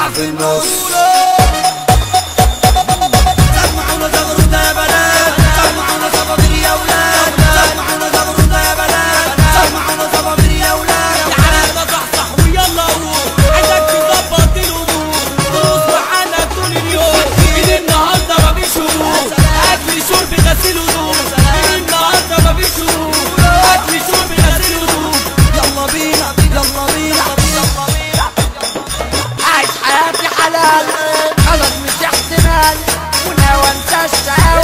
يطلع في النص. سمعونا زغروطة يا بنات، سمعونا صفافير يا ولاد، سمعونا زغروطة يا بنات، سمعونا صفافير يا ولاد. يا حلاوة صحصح ويلا قوم، عايزك تظبط الأمور، ترقص معانا طول اليوم. من النهارده مفيش هروب، أكل شرب غسيل هدوم. من النهارده مفيش هروب، أكل شرب غسيل هدوم. يلا بينا يلا بينا يلا بينا. عايش حياتي حلال، خلاص مش احتمال، وناوي انسى الشقاوة.